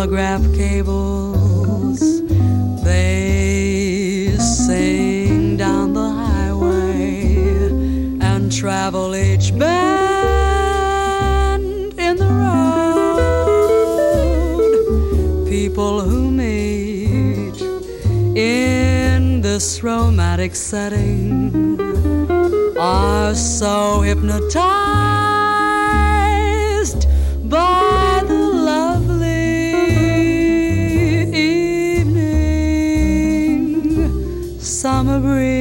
telegraph cables, they sing down the highway and travel each bend in the road. People who meet in this romantic setting are so hypnotized by the lovely evening summer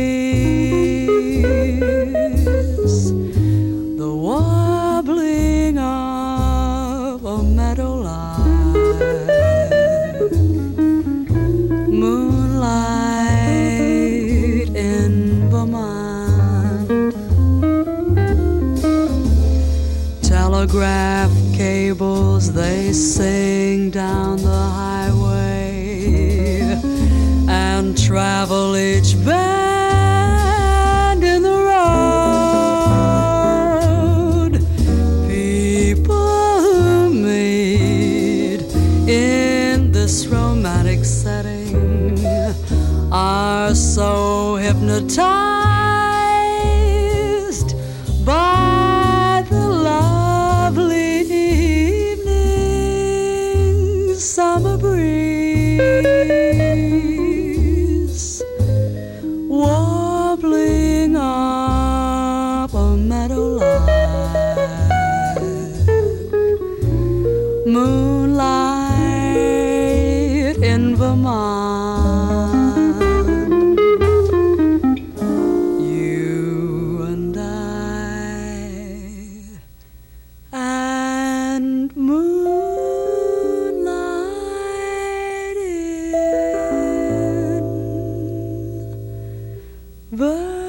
breeze, the warbling of a meadowlark, moonlight in Vermont, telegraph cables, they sing down the highway and travel each bend in the road. People who meet in this romantic setting are so hypnotized by the lovely evening summer breeze, warbling up a meadowlark, moonlight in Vermont. You and I and moonlight in Vermont.